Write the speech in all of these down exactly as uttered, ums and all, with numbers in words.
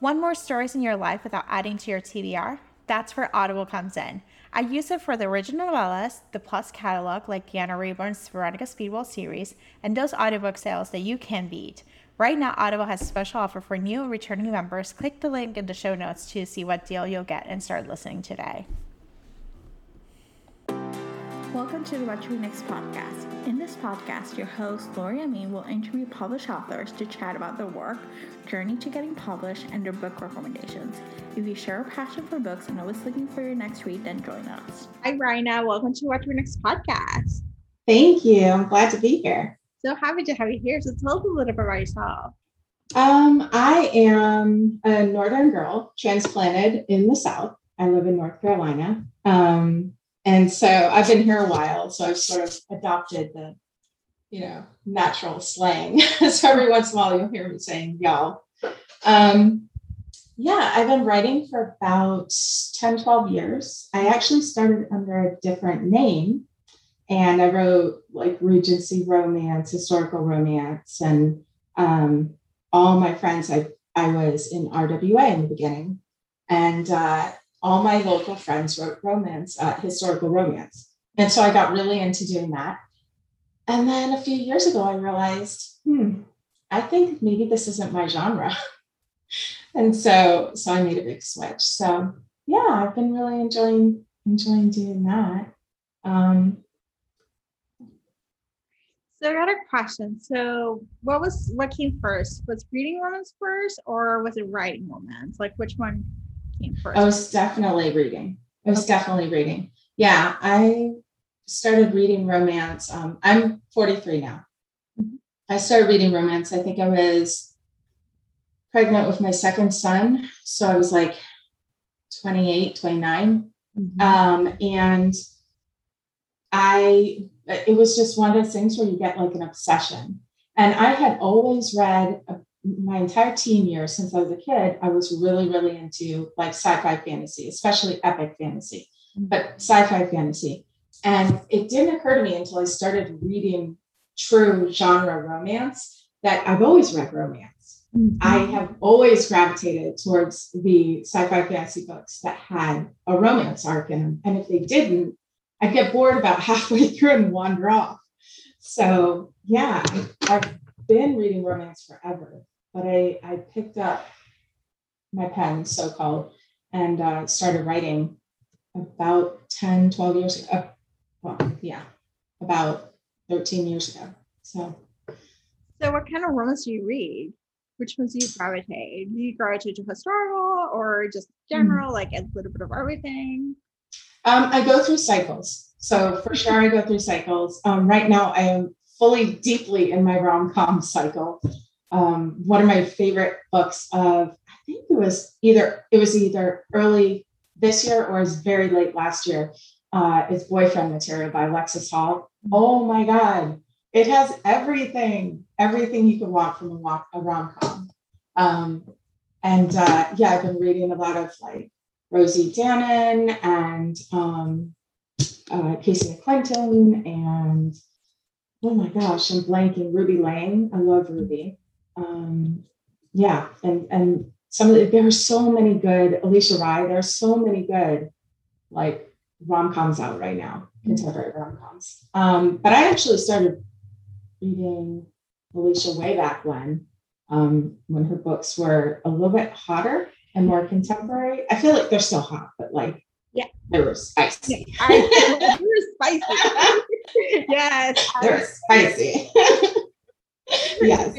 Want more stories in your life without adding to your T B R? That's where Audible comes in. I use it for the original novellas, the Plus catalog like Deanna Rayburn's Veronica Speedwell series, and those audiobook sales that you can beat. Right now, Audible has a special offer for new and returning members. Click the link in the show notes to see what deal you'll get and start listening today. Welcome to the What to Read Next podcast. In this podcast, your host, Lori Amin, will interview published authors to chat about their work, journey to getting published, and their book recommendations. If you share a passion for books and always looking for your next read, then join us. Hi, Raina. Welcome to What to Read Next podcast. Thank you. I'm glad to be here. So happy to have you here. So tell us a little bit about yourself. Um, I am a Northern girl transplanted in the South. I live in North Carolina. Um, And so I've been here a while, so I've sort of adopted the, you know, natural slang. So every once in a while you'll hear me saying y'all. Um, yeah, I've been writing for about ten, twelve years. I actually started under a different name, and I wrote like Regency romance, historical romance, and um, all my friends, I, I was in R W A in the beginning. And uh, all my local friends wrote romance, uh, historical romance. And so I got really into doing that. And then a few years ago, I realized, hmm, I think maybe this isn't my genre. And so, so I made a big switch. So yeah, I've been really enjoying, enjoying doing that. Um, So I got a question. So what was, what came first? Was reading romance first, or was it writing romance? Like which one came first? I was definitely reading. I was okay. definitely reading. Yeah, I started reading romance. Um, I'm forty-three now. Mm-hmm. I started reading romance. I think I was pregnant with my second son. So I was like twenty-eight, twenty-nine. Mm-hmm. Um, and I, it was just one of those things where you get like an obsession. And I had always read a my entire teen years since I was a kid, I was really, really into like sci-fi fantasy, especially epic fantasy, but sci-fi fantasy. And it didn't occur to me until I started reading true genre romance that I've always read romance. Mm-hmm. I have always gravitated towards the sci-fi fantasy books that had a romance arc in them. And if they didn't, I'd get bored about halfway through and wander off. So yeah, I've been reading romance forever. But I, I picked up my pen, so-called, and uh, started writing about ten, twelve years ago. Uh, well, yeah, about thirteen years ago. So, so what kind of romance do you read? Which ones do you gravitate? Do you gravitate to historical or just general, mm-hmm. like a little bit of everything? Um, I go through cycles. So for sure, I go through cycles. Um, right now, I am fully, deeply in my rom-com cycle. Um, one of my favorite books of, I think it was either, it was either early this year or it was very late last year, uh, is Boyfriend Material by Alexis Hall. Oh my God. It has everything, everything you could want from a, a rom-com. Um, and uh, yeah, I've been reading a lot of like Rosie Danan and um, uh, Casey McClinton and, oh my gosh, I'm blanking, Ruby Lang. I love Ruby. Um, yeah, and and some of the, there are so many good Alicia Rai. There are so many good like rom-coms out right now, contemporary rom-coms. Um, but I actually started reading Alicia way back when, um, when her books were a little bit hotter and more contemporary. I feel like they're still hot, but like yeah, they were spicy. Yeah, I, they were spicy. Yes, they're spicy. Yes.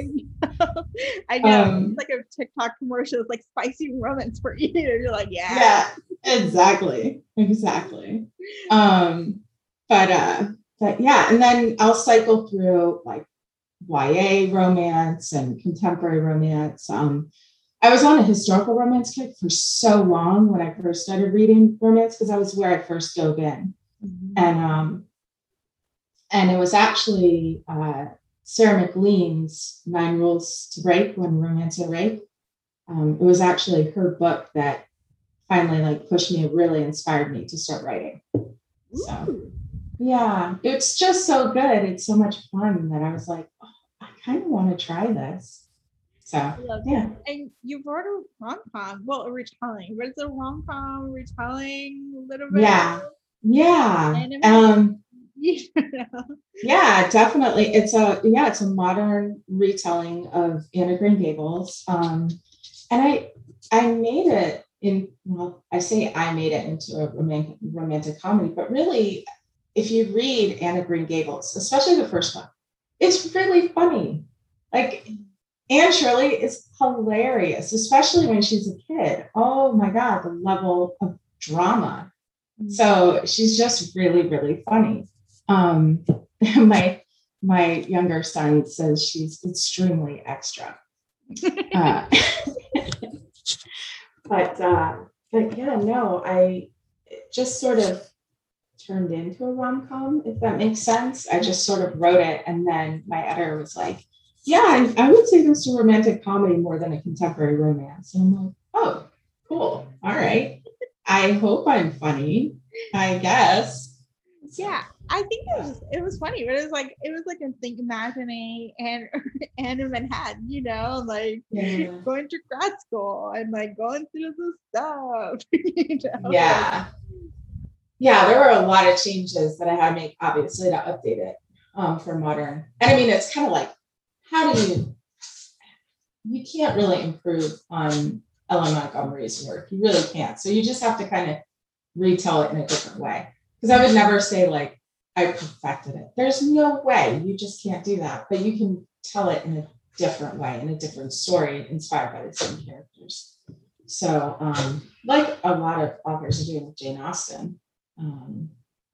I know. Um, it's like a TikTok commercial. It's like spicy romance for you. You're like, yeah. Yeah, exactly. Exactly. Um, but uh, but yeah, and then I'll cycle through like Y A romance and contemporary romance. Um, I was on a historical romance kick for so long when I first started reading romance because that was where I first dove in. Mm-hmm. And um, and it was actually uh Sarah McLean's Nine Rules to Break When Romance or Rape. Um, it was actually her book that finally like pushed me, really inspired me to start writing. So yeah, it's just so good. It's so much fun that I was like, oh, I kind of want to try this. So I love yeah. that. And you wrote a rom com, well, a retelling, but it's a rom com retelling a little bit Yeah. Yeah. anime. Um, You know? yeah, definitely. It's a yeah, it's a modern retelling of Anne of Green Gables. Um, and I I made it in well, I say I made it into a romantic romantic comedy, but really, if you read Anne of Green Gables, especially the first one, it's really funny. Like Anne Shirley is hilarious, especially when she's a kid. Oh my God, the level of drama. So she's just really, really funny. Um, my my younger son says she's extremely extra. Uh, but uh, but yeah, no, I just sort of turned into a rom com, if that makes sense. I just sort of wrote it, and then my editor was like, "Yeah, I, I would say this is a romantic comedy more than a contemporary romance." And I'm like, "Oh, cool. All right. I hope I'm funny. I guess." Yeah, I think it was just, it was funny, but it was like it was like a think imagining and and in Manhattan, you know, like Yeah. going to grad school and like going through the stuff, you know. Yeah. Yeah, there were a lot of changes that I had to make, obviously, to update it um, for modern. And I mean, it's kind of like, how do you, you can't really improve on Ellen Montgomery's work. You really can't. So you just have to kind of retell it in a different way. Because I would never say, like, I perfected it. There's no way. You just can't do that. But you can tell it in a different way, in a different story, inspired by the same characters. So, um, like a lot of authors are doing with Jane Austen. Um,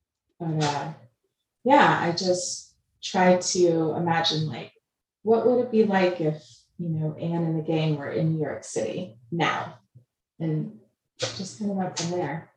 but uh, yeah, I just try to imagine, like, what would it be like if, you know, Anne and the gang were in New York City now, and just kind of went from there.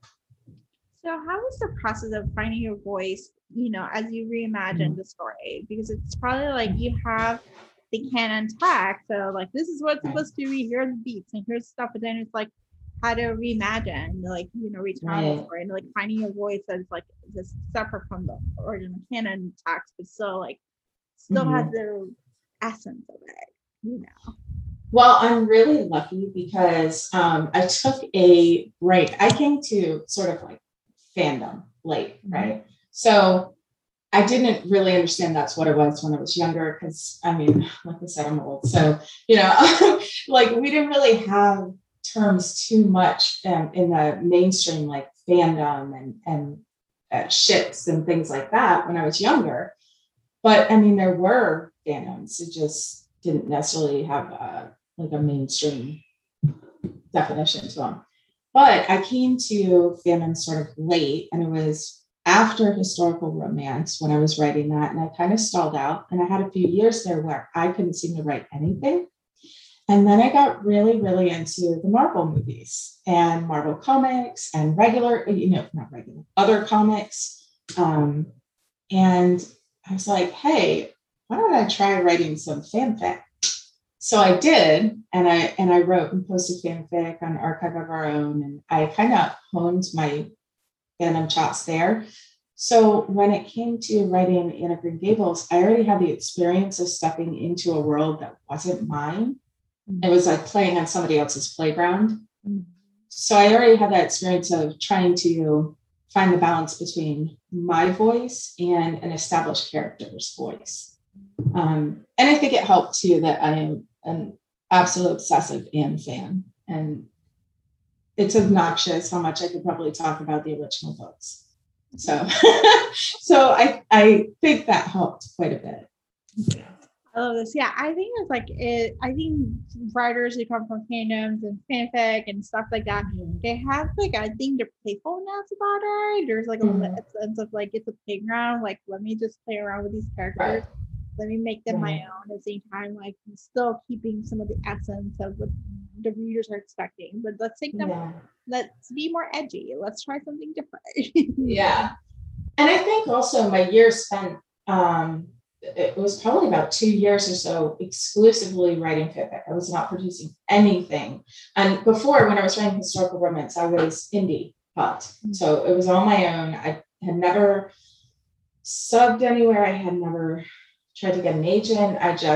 So how was the process of finding your voice, you know, as you reimagine Mhm. the story? Because it's probably like you have the canon text, so like this is what's Right. supposed to be, here are the beats and here's stuff, but then it's like how to reimagine, like, you know, retell the Right. story and like finding your voice that's like just separate from the original canon text, but still like still has Mhm. the essence of it, you know. Well, I'm really lucky because um, I took a break. I came to sort of like fandom late, right? So I didn't really understand that's what it was when I was younger, because I mean, like I said, I'm old. So, you know, like we didn't really have terms too much um, in the mainstream, like fandom and, and uh, ships and things like that when I was younger. But I mean, there were fandoms. It just didn't necessarily have a, like a mainstream definition to them. But I came to fandom sort of late, and it was after historical romance when I was writing that, and I kind of stalled out. And I had a few years there where I couldn't seem to write anything. And then I got really, really into the Marvel movies and Marvel comics and regular, you know, not regular, other comics. Um, and I was like, hey, why don't I try writing some fanfic? So I did, and I and I wrote and posted fanfic on Archive of Our Own, and I kind of honed my fandom chops there. So when it came to writing Anne of Green Gables, I already had the experience of stepping into a world that wasn't mine. It was like playing on somebody else's playground. So I already had that experience of trying to find the balance between my voice and an established character's voice. Um, and I think it helped too that I am an absolute obsessive Anne fan. And it's obnoxious how much I could probably talk about the original books. So, so I, I think that helped quite a bit. Yeah. I love this. Yeah, I think it's like it. I think writers who come from fandoms and fanfic and stuff like that, mm-hmm. they have like I think the playfulness about it. There's like a mm-hmm. sense of like it's a playground. Like let me just play around with these characters. Right. Let me make them right. my own at the same time. Like still keeping some of the essence of what the readers are expecting. But let's take them. Yeah. Let's be more edgy. Let's try something different. Yeah, and I think also my years spent. Um, It was probably about two years or so exclusively writing fiction. I was not producing anything. And before, when I was writing historical romance, I was indie hot. Mm-hmm. So it was on my own. I had never subbed anywhere. I had never tried to get an agent. I just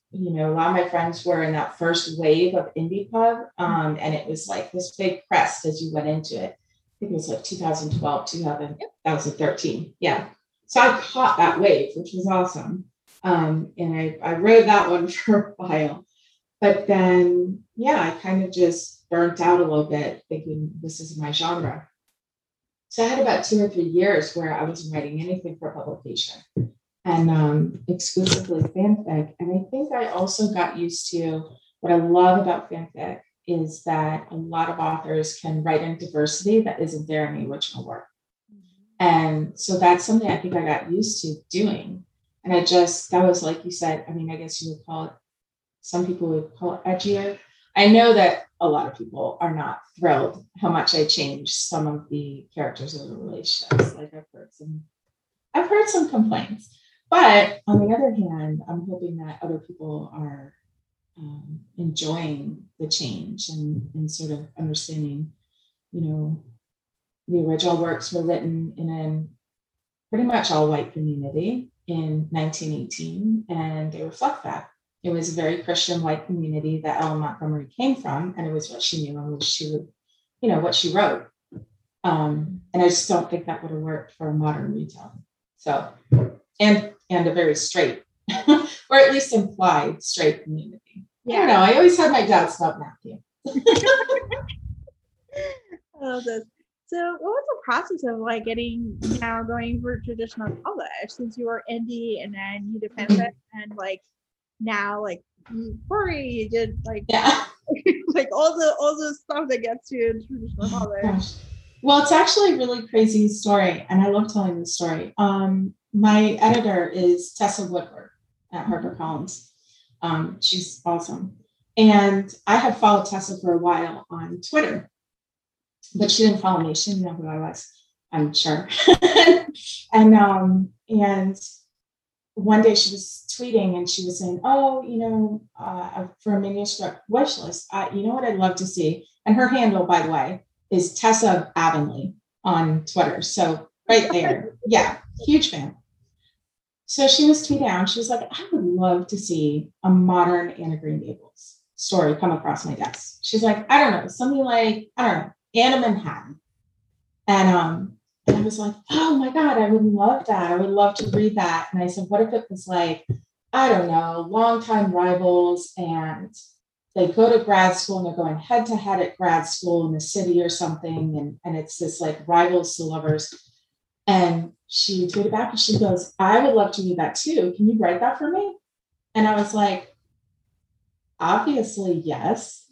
you know, a lot of my friends were in that first wave of indie pub. Um, and it was like this big crest as you went into it. I think it was like two thousand twelve, two thousand thirteen. Yeah. So I caught that wave, which was awesome. Um, and I, I rode that one for a while. But then, yeah, I kind of just burnt out a little bit thinking this is my genre. So I had about two or three years where I wasn't writing anything for publication and um, exclusively fanfic. And I think I also got used to what I love about fanfic is that a lot of authors can write in diversity that isn't there in the original work. And so that's something I think I got used to doing. And I just, that was like you said, I mean, I guess you would call it, some people would call it edgier. I know that a lot of people are not thrilled how much I changed some of the characters of the relationships. Like I've heard some, I've heard some complaints. But on the other hand, I'm hoping that other people are um, enjoying the change and, and sort of understanding, you know, the original works were written in a pretty much all white community in nineteen eighteen, and they reflect that. It was a very Christian white community that Ellen Montgomery came from, and it was what she knew and what she would, you know, what she wrote. Um, and I just don't think that would have worked for a modern retelling. So, and and a very straight, or at least implied straight community. Yeah. I don't know. I always had my doubts about Matthew. Oh, this. So what was the process of like getting now going for traditional college since you were indie and then you did fanfic and like now like you furry, you did like yeah. like all the all the stuff that gets you in traditional college. Gosh. Well, it's actually a really crazy story, and I love telling the story. Um, my editor is Tessa Woodward at HarperCollins. Um, she's awesome, and I had followed Tessa for a while on Twitter. But she didn't follow me. She didn't know who I was, I'm sure. and um, and one day she was tweeting and she was saying, oh, you know, uh, for a manuscript wish list, uh, you know what I'd love to see? And her handle, by the way, is Tessa Avonlea on Twitter. So right there. Yeah, huge fan. So she was tweeting out and she was like, I would love to see a modern Anna Green Gables story come across my desk. She's like, I don't know, something like, I don't know, Anna Manhattan. And um, and I was like, oh my God, I would love that. I would love to read that. And I said, what if it was like, I don't know, longtime rivals and they go to grad school and they're going head to head at grad school in the city or something. And, and it's this like rivals to lovers. And she tweeted back and she goes, I would love to read that too. Can you write that for me? And I was like, obviously, yes.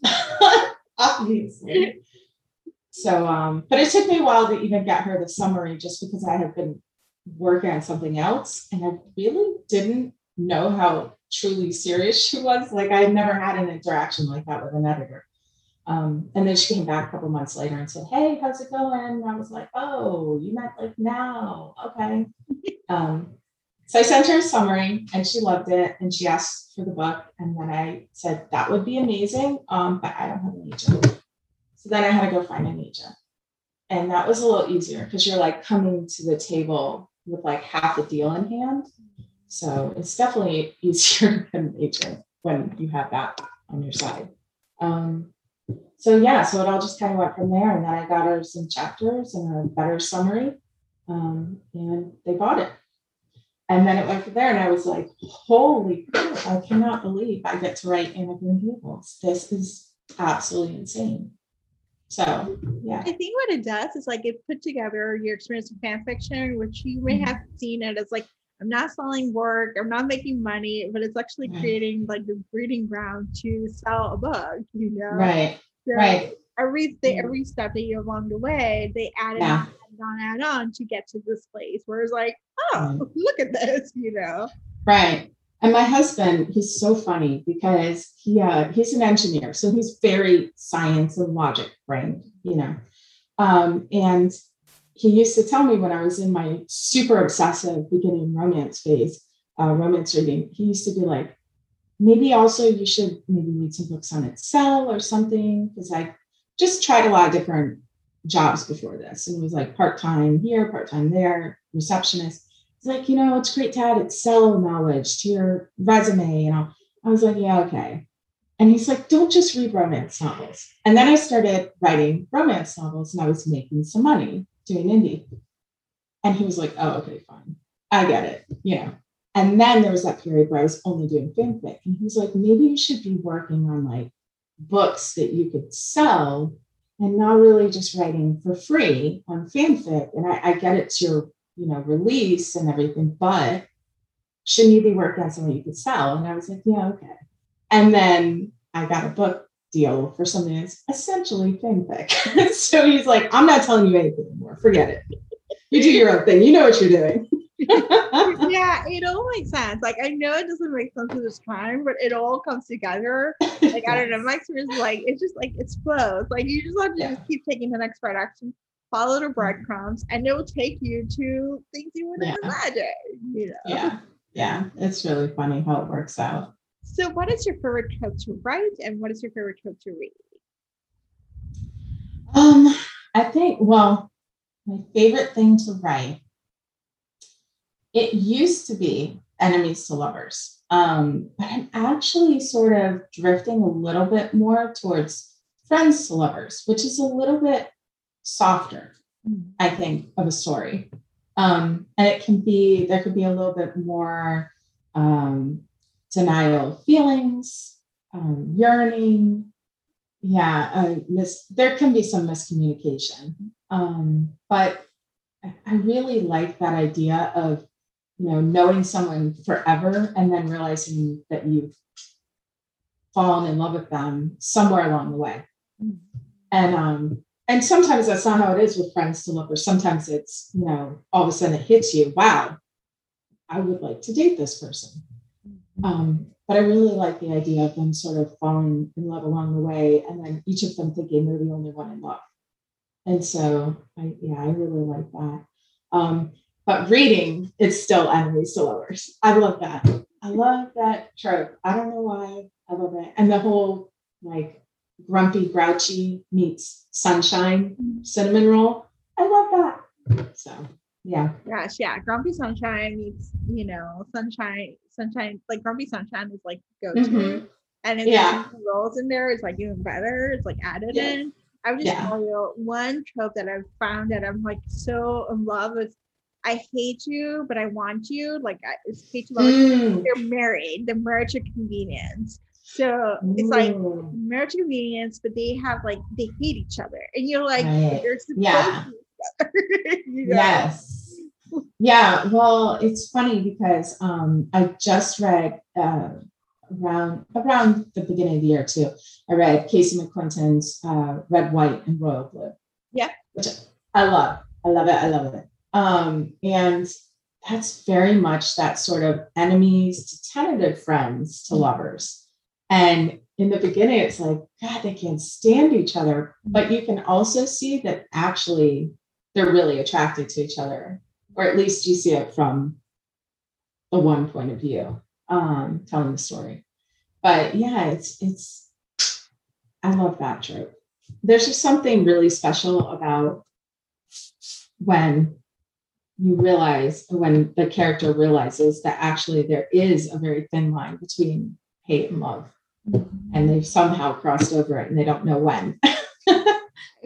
Obviously. So, um, but it took me a while to even get her the summary just because I had been working on something else and I really didn't know how truly serious she was. Like I had never had an interaction like that with an editor. Um, and then she came back a couple months later and said, hey, how's it going? And I was like, oh, you meant like now. Okay. Um, so I sent her a summary and she loved it and she asked for the book. And then I said, that would be amazing. Um, but I don't have an agent. So then I had to go find an agent. And that was a little easier because you're like coming to the table with like half the deal in hand. So it's definitely easier to get an agent when you have that on your side. Um, so yeah, so it all just kind of went from there. And then I got her some chapters and a better summary. Um, and they bought it. And then it went from there. And I was like, holy crap, I cannot believe I get to write Anna Green Gables. This is absolutely insane. So, yeah. I think what it does is like it put together your experience with fan fiction, which you may have seen it as like, I'm not selling work, I'm not making money, but it's actually creating like the breeding ground to sell a book, you know? Right, so right. Every, every step that you along the way, they added yeah. on, add on, on to get to this place where it's like, oh, right. Look at this, you know? Right. And my husband, he's so funny because he uh, he's an engineer. So he's very science and logic brained, you know. Um, and he used to tell me when I was in my super obsessive beginning romance phase, uh, romance reading, he used to be like, maybe also you should maybe read some books on Excel or something. Because I just tried a lot of different jobs before this. And it was like part-time here, part-time there, receptionist. It's like, you know, it's great to add Excel knowledge to your resume. You know, I was like, yeah, okay. And he's like, don't just read romance novels. And then I started writing romance novels and I was making some money doing indie. And he was like, oh, okay, fine. I get it. You know. And then there was that period where I was only doing fanfic. And he was like, maybe you should be working on like books that you could sell and not really just writing for free on fanfic. And I, I get it's your, you know, release and everything, but shouldn't you be working on something you could sell? And I was like, yeah, okay. And then I got a book deal for something that's essentially fanfic. So he's like, I'm not telling you anything anymore. Forget it. You do your own thing. You know what you're doing. Yeah, it all makes sense. Like, I know it doesn't make sense at this time, but it all comes together. Like, I don't know, my experience is like, it's just like, it flows. Like, you just have to Yeah. just keep taking the next right action, follow the breadcrumbs, and it will take you to things you wouldn't Yeah. imagine, you know? Yeah. Yeah. It's really funny how it works out. So what is your favorite trope to write, and what is your favorite trope to read? Um, I think, well, my favorite thing to write, it used to be enemies to lovers. Um, but I'm actually sort of drifting a little bit more towards friends to lovers, which is a little bit softer, I think, of a story. Um, and it can be, there could be a little bit more um, denial of feelings, um, yearning. Yeah, uh, mis- there can be some miscommunication. Um, but I I really like that idea of, you know, knowing someone forever and then realizing that you've fallen in love with them somewhere along the way. And um, and sometimes that's not how it is with friends to lovers. Sometimes it's, you know, all of a sudden it hits you, wow, I would like to date this person. Um, but I really like the idea of them sort of falling in love along the way and then each of them thinking they're the only one in love. And so I yeah, I really like that. Um, but reading, it's still enemies to lovers. I love that. I love that trope. I don't know why. I love it. And the whole like grumpy, grouchy meets sunshine cinnamon roll. I love that. So yeah. Gosh, yeah, Grumpy Sunshine meets, you know, Sunshine, Sunshine, like Grumpy Sunshine is like go-to. Mhm. And if Yeah. there's rolls in there, it's like even better. It's like added Yeah. in. I would just Yeah. tell you one trope that I've found that I'm like so in love with. I hate you, but I want you. Like I it's hate you, but Mm. they're married. The marriage of convenience. So it's like Ooh. marriage of convenience, but they have like they hate each other, and you're like Right. they're supposed Yeah. to each other, you know? Yes. Yeah. Well, it's funny because um, I just read uh, around around the beginning of the year too. I read Casey McQuinton's uh, Red, White, and Royal Blue. Yeah. Which I love. I love it. I love it. Um, and that's very much that sort of enemies to tentative friends to lovers. And in the beginning, it's like, God, they can't stand each other. But you can also see that actually they're really attracted to each other, or at least you see it from the one point of view, um, telling the story. But yeah, it's, it's, I love that trope. There's just something really special about when you realize, when the character realizes that actually there is a very thin line between hate and love. And they've somehow crossed over it and they don't know when. I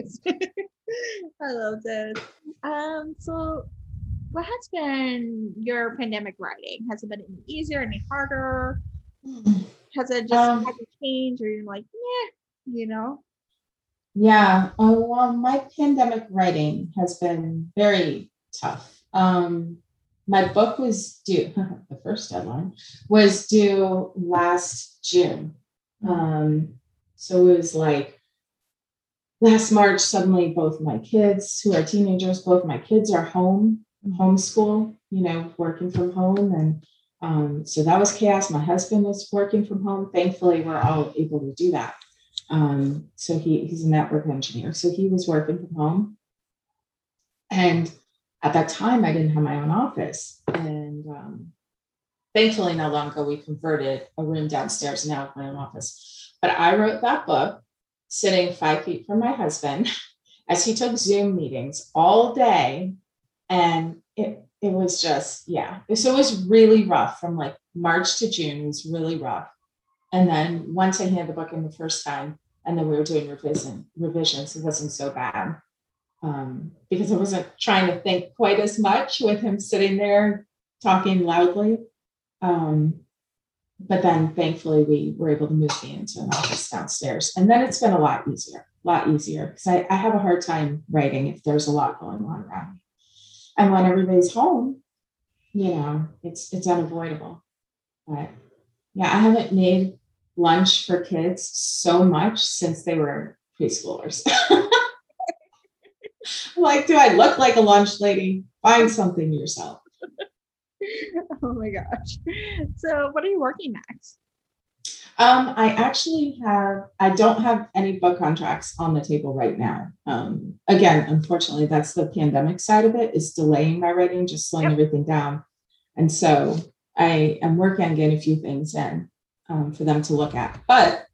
love this. Um, so what has been your pandemic writing? Has it been any easier, any harder? Has it just Um, had to change, or you're like, yeah, you know? Yeah, uh, well, my pandemic writing has been very tough. Um, my book was due, the first deadline was due last June. Um, so it was like last March, suddenly both my kids, who are teenagers, both my kids are home, homeschool, you know, working from home. And um, so that was chaos. My husband was working from home. Thankfully, we're all able to do that. Um, so he, he's a network engineer. So he was working from home. And at that time, I didn't have my own office. And um, thankfully, not long ago, we converted a room downstairs and now have my own office. But I wrote that book sitting five feet from my husband as he took Zoom meetings all day. And it, it was just, yeah. So it was really rough from like March to June. It was really rough. And then once I handed the book in the first time, and then we were doing revision, revisions, it wasn't so bad. Um, because I wasn't trying to think quite as much with him sitting there talking loudly. Um, but then thankfully we were able to move me into an office downstairs. And then it's been a lot easier, a lot easier because I, I have a hard time writing if there's a lot going on around me. And when everybody's home, you know, it's it's unavoidable. But yeah, I haven't made lunch for kids so much since they were preschoolers. Like, do I look like a lunch lady? Find something yourself. Oh my gosh. So what are you working next? Um, I actually have, I don't have any book contracts on the table right now. Um, again, unfortunately, that's the pandemic side of it, is delaying my writing, just slowing yep. everything down. And so I am working on getting a few things in um, for them to look at. But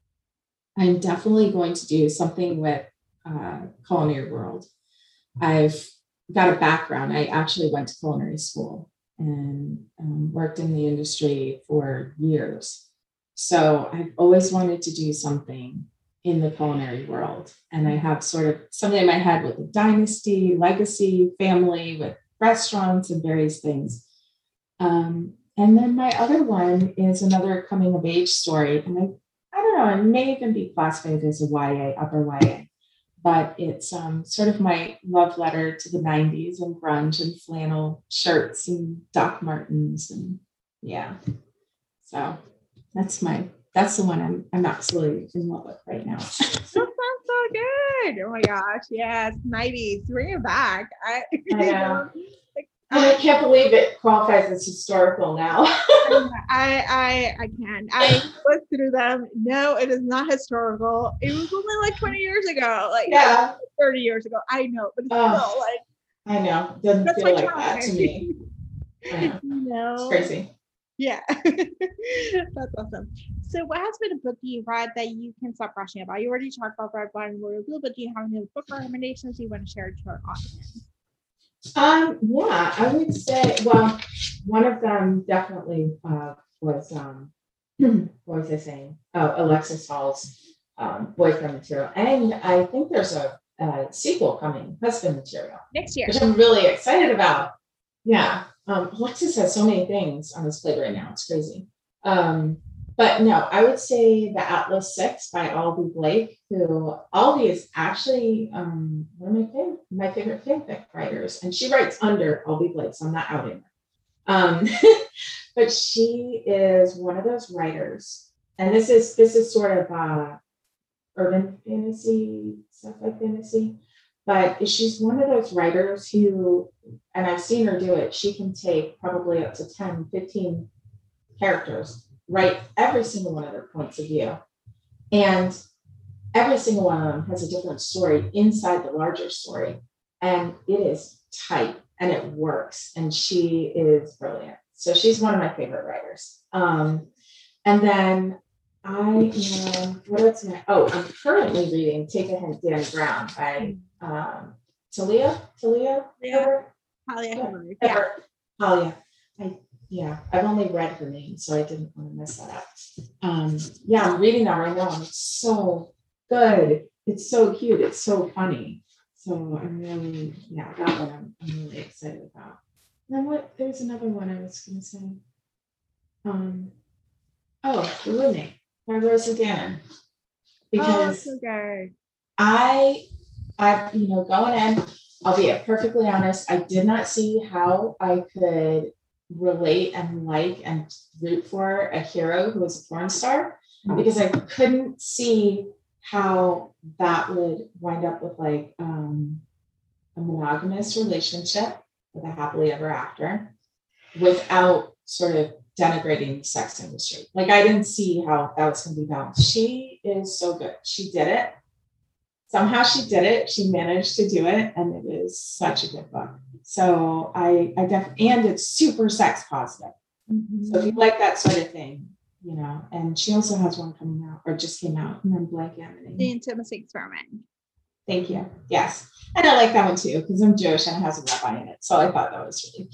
I'm definitely going to do something with uh, Culinary World. I've got a background. I actually went to culinary school and um, worked in the industry for years. So I've always wanted to do something in the culinary world. And I have sort of something in my head with a dynasty, legacy, family, with restaurants and various things. Um, and then my other one is another coming of age story. And I, I don't know, it may even be classified as a Y A, upper Y A. But it's um, sort of my love letter to the nineties and grunge and flannel shirts and Doc Martens and yeah. So that's my that's the one I'm I'm absolutely in love with right now. That sounds so good. Oh my gosh, yes, nineties. Bring it back. I, I know. I can't believe it qualifies as historical now. I I I can. I looked through them. No, it is not historical. It was only like twenty years ago. Like yeah, thirty years ago. I know, but it's oh, still like I know. It doesn't feel like time. That to me. I know. No. It's crazy. Yeah. That's awesome. So what has been a book you read that you can stop rushing about? You already talked about Red Blind Royal Blue, but do you have any book recommendations you want to share to our audience? Um, yeah, I would say, well, one of them definitely uh, was, um, what was I saying? Oh, Alexis Hall's um, Boyfriend Material. And I think there's a, a sequel coming, Husband Material. Next year. Which I'm really excited about. Yeah. Um, Alexis has so many things on his plate right now. It's crazy. Um, but no, I would say The Atlas Six by Albie Blake, who Albie is actually um, one of my favorite, my favorite fanfic writers. And she writes under Albie Blake, so I'm not outing her. Um, but she is one of those writers. And this is this is sort of uh, urban fantasy, sci-fi fantasy. But she's one of those writers who, and I've seen her do it, she can take probably up to ten, fifteen characters, write every single one of their points of view. And every single one of them has a different story inside the larger story. And it is tight and it works. And she is brilliant. So she's one of my favorite writers. Um, and then I am, what else am I, oh, I'm currently reading Take a Hint, Dan Brown by um, Talia, Talia, yeah. Talia Hibbert. Yeah. Talia. I, yeah, I've only read her name, so I didn't want to mess that up. Um, yeah, I'm reading that right now, and it's so good. It's so cute. It's so funny. So I'm really, yeah, that one I'm, I'm really excited about. And then what? There's another one I was going to say. Um, oh, The Roommate by Rosa Gannon. Because oh, okay. I, I, you know, going in, I'll be perfectly honest, I did not see how I could relate and like and root for a hero who was a porn star, because I couldn't see how that would wind up with like um, a monogamous relationship with a happily ever after without sort of denigrating the sex industry. Like I didn't see how that was going to be balanced. She is so good. She did it. Somehow she did it. She managed to do it. And it is such a good book. So I, I definitely, and it's super sex positive. Mm-hmm. So if you like that sort of thing, you know, and she also has one coming out or just came out, and then blank Amity. The Intimacy Experiment. Thank you. Yes. And I like that one too, because I'm Jewish and it has a rabbi in it. So I thought that was really cute.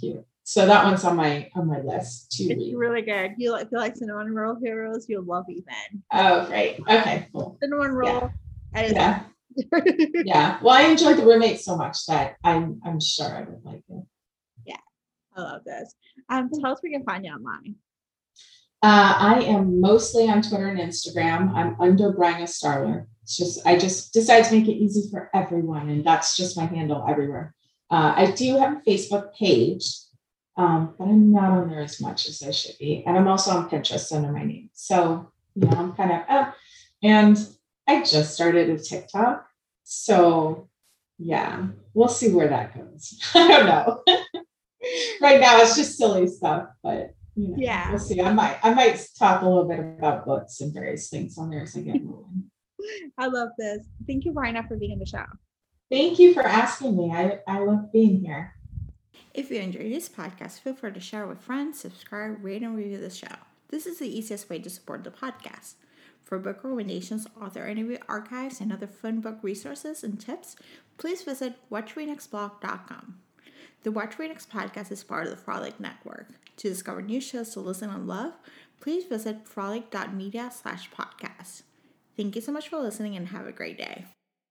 So that one's on my on my list to It's read. really good. You like, if you like Cinnamon Roll Heroes, you'll love Even. Oh, great. Okay, cool. Cinnamon Roll. Yeah. Yeah. Yeah. Well, I enjoyed The Roommate so much that I'm I'm sure I would like it. Yeah, I love this. Um, tell us where we can find you online. Uh, I am mostly on Twitter and Instagram. I'm under Bryna Starler. It's just I just decided to make it easy for everyone, and that's just my handle everywhere. Uh, I do have a Facebook page, um, but I'm not on there as much as I should be. And I'm also on Pinterest under my name. So, you know, I'm kind of up. And I just started a TikTok. So, yeah, we'll see where that goes. I don't know. Right now, it's just silly stuff, but you know, yeah, we'll see. I might, I might talk a little bit about books and various things on there as I get moving. I love this. Thank you, Bryna, for being on the show. Thank you for asking me. I, I love being here. If you enjoyed this podcast, feel free to share with friends, subscribe, rate, and review the show. This is the easiest way to support the podcast. For book recommendations, author interview archives, and other fun book resources and tips, please visit watch read next blog dot com. The Watch Read Next podcast is part of the Frolic Network. To discover new shows to listen and love, please visit frolic dot media slash podcast. Thank you so much for listening and have a great day.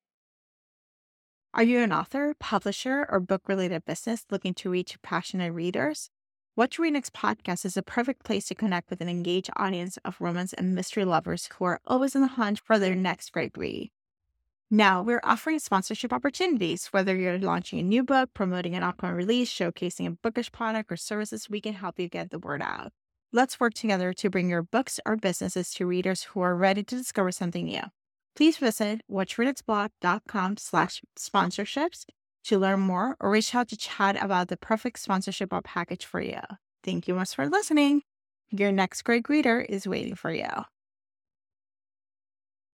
Are you an author, publisher, or book-related business looking to reach passionate readers? Watch Read Next podcast is a perfect place to connect with an engaged audience of romance and mystery lovers who are always on the hunt for their next great read. Now, we're offering sponsorship opportunities. Whether you're launching a new book, promoting an upcoming release, showcasing a bookish product or services, we can help you get the word out. Let's work together to bring your books or businesses to readers who are ready to discover something new. Please visit watch read next blog dot com slash sponsorships to learn more or reach out to chat about the perfect sponsorship or package for you. Thank you much for listening. Your next great reader is waiting for you.